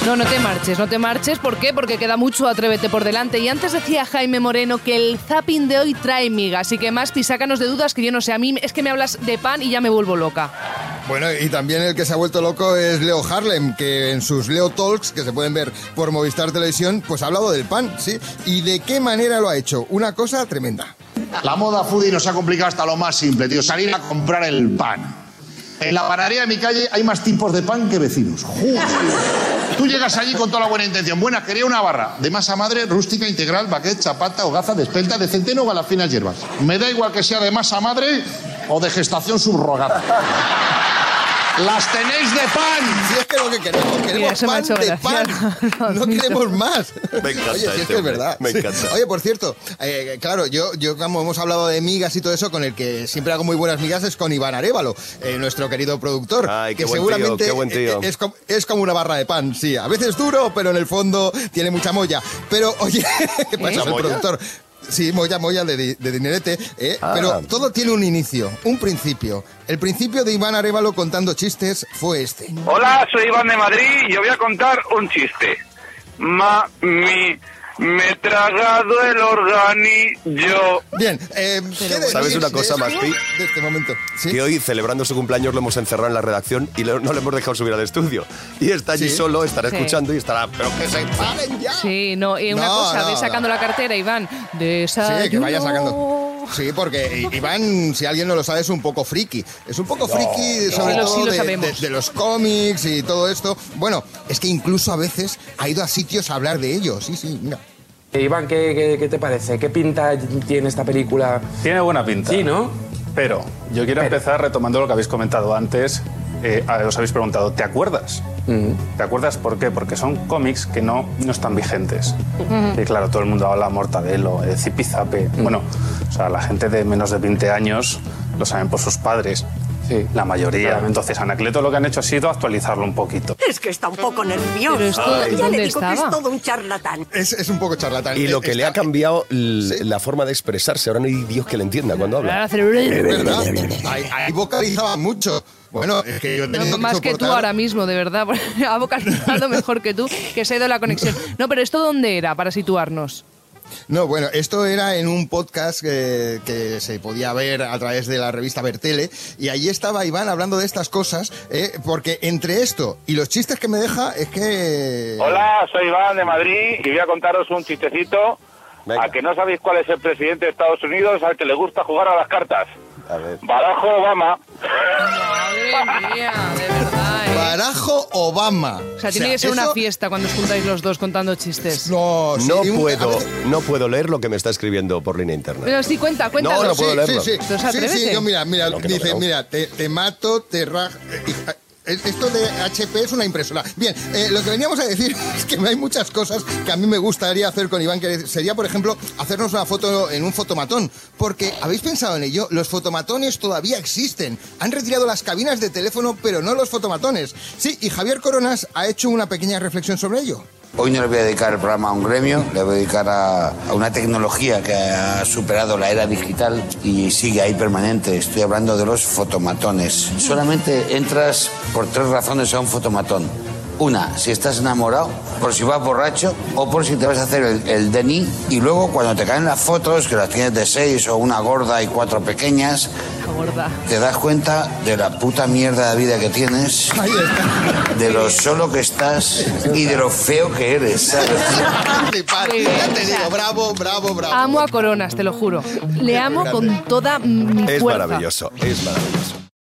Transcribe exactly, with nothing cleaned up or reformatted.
No, no te marches, no te marches. ¿Por qué? Porque queda mucho Atrévete por delante. Y antes decía Jaime Moreno que el zapping de hoy trae miga. Así que, Maspi, sácanos de dudas, que yo no sé. A mí es que me hablas de pan y ya me vuelvo loca. Bueno, y también el que se ha vuelto loco es Leo Harlem, que en sus Leo Talks, que se pueden ver por Movistar Televisión, pues ha hablado del pan, ¿sí? ¿Y de qué manera lo ha hecho? Una cosa tremenda. La moda foodie nos ha complicado hasta lo más simple, tío. Salir a comprar el pan. En la panadería de mi calle hay más tipos de pan que vecinos. ¡Joder! Tú llegas allí con toda la buena intención. Buena, quería una barra de masa madre, rústica, integral, baguette, chapata, hogaza, de espelta, de centeno o a las finas hierbas. Me da igual que sea de masa madre o de gestación subrogada. ¡Las tenéis de pan! Si es que lo que queremos, queremos Mira, pan de pan. No, no queremos más. Me encanta. Oye, si este es que es hombre. verdad. Me Sí. encanta. Oye, por cierto, eh, claro, yo, yo como hemos hablado de migas y todo eso, con el que siempre hago muy buenas migas es con Iván Arévalo, eh, nuestro querido productor. Ay, qué que buen seguramente tío, qué buen tío. Es, como, es como una barra de pan, sí. A veces duro, pero en el fondo tiene mucha molla. Pero, oye, ¿qué pasa? ¿Eh? El ¿Molla? productor... Sí, molla, molla de, di- de dinerete, ¿eh? Ah. Pero todo tiene un inicio, un principio. El principio de Iván Arévalo contando chistes fue este. Hola, soy Iván de Madrid y os voy a contar un chiste. Mami, me he tragado el organillo. Bien, eh, ¿qué decir ¿Sabes una cosa, de esto? Maspi? De este momento, ¿sí? Que hoy, celebrando su cumpleaños, lo hemos encerrado en la redacción y le- no le hemos dejado subir al estudio. Y está allí Sí. solo, estará Sí. escuchando y estará... ¡Pero que se paren ya! Sí, no, y una No, cosa, no, ve sacando no. la cartera, Iván. Desayuno. Sí, que vaya sacando. Sí, porque Iván, si alguien no lo sabe, es un poco friki. Es un poco friki, sobre Sí, lo- todo sí lo de, sabemos. de- de los cómics y todo esto. Bueno, es que incluso a veces ha ido a sitios a hablar de ellos. Sí, sí, mira. Eh, Iván, ¿qué, qué, qué te parece? ¿Qué pinta tiene esta película? Tiene buena pinta. Sí, ¿no? Pero yo quiero Pero. empezar retomando lo que habéis comentado antes. Eh, a- os habéis preguntado, ¿te acuerdas? ¿Te acuerdas por qué? Porque son cómics que no, no están vigentes. Y claro, todo el mundo habla Mortadelo, eh, Zipizape. Bueno, o sea, la gente de menos de veinte años lo saben por sus padres. Sí. La mayoría. Claramente. Entonces, Anacleto lo que han hecho ha sido actualizarlo un poquito. Es que está un poco nervioso. Pero esto, ya ¿dónde le digo que estaba? es todo un charlatán. Es, es un poco charlatán. Y lo Eh, que le ha está- cambiado l- Sí. la forma de expresarse. Ahora no hay Dios que le entienda cuando Ahora habla. hacer- Es verdad. Ahí, ahí vocalizaba mucho. Bueno, es que yo he tenido No, más que tú soportar- ahora mismo, de verdad. porque Ha vocalizado mejor que tú, que se ha ido la conexión. No, pero ¿esto dónde era, para situarnos? No, bueno, esto era en un podcast que, que se podía ver a través de la revista Bertele y allí estaba Iván hablando de estas cosas, eh, porque entre esto y los chistes que me deja es que... Hola, soy Iván de Madrid y voy a contaros un chistecito. Venga. A que no sabéis cuál es el presidente de Estados Unidos al que le gusta jugar a las cartas. A ver. Barajo Obama. Madre mía, de verdad, ¿eh? Barajo Obama. O sea, tiene que ser una eso- fiesta cuando os juntáis los dos contando chistes. No, sí, No y un- a puedo, veces- no puedo leer lo que me está escribiendo por línea interna. Pero sí, cuenta, cuéntanos. No, no puedo sí, leerlo. Sí, sí, Entonces, sí, atrévete. sí, yo mira, mira, No, que no, dice, que no. mira, te, te mato, te raj... Esto de H P es una impresora. Bien, eh, lo que veníamos a decir es que hay muchas cosas que a mí me gustaría hacer con Iván, que sería, por ejemplo, hacernos una foto en un fotomatón. Porque, ¿habéis pensado en ello? Los fotomatones todavía existen. Han retirado las cabinas de teléfono, pero no los fotomatones. Sí, y Javier Coronas ha hecho una pequeña reflexión sobre ello. Hoy no le voy a dedicar el programa a un gremio, le voy a dedicar a, a una tecnología que ha superado la era digital y sigue ahí permanente. Estoy hablando de los fotomatones. Solamente entras por tres razones a un fotomatón. Una, si estás enamorado, por si vas borracho o por si te vas a hacer el, el D N I. Y luego cuando te caen las fotos, que las tienes de seis o una gorda y cuatro pequeñas, La gorda. te das cuenta de la puta mierda de vida que tienes, Ahí está. de lo solo que estás y de lo feo que eres, ¿sabes? Flipar. Muy bien, Ya te o sea, digo, bravo, bravo, bravo. Amo a Coronas, te lo juro. Le amo con toda mi Es fuerza. maravilloso, es maravilloso.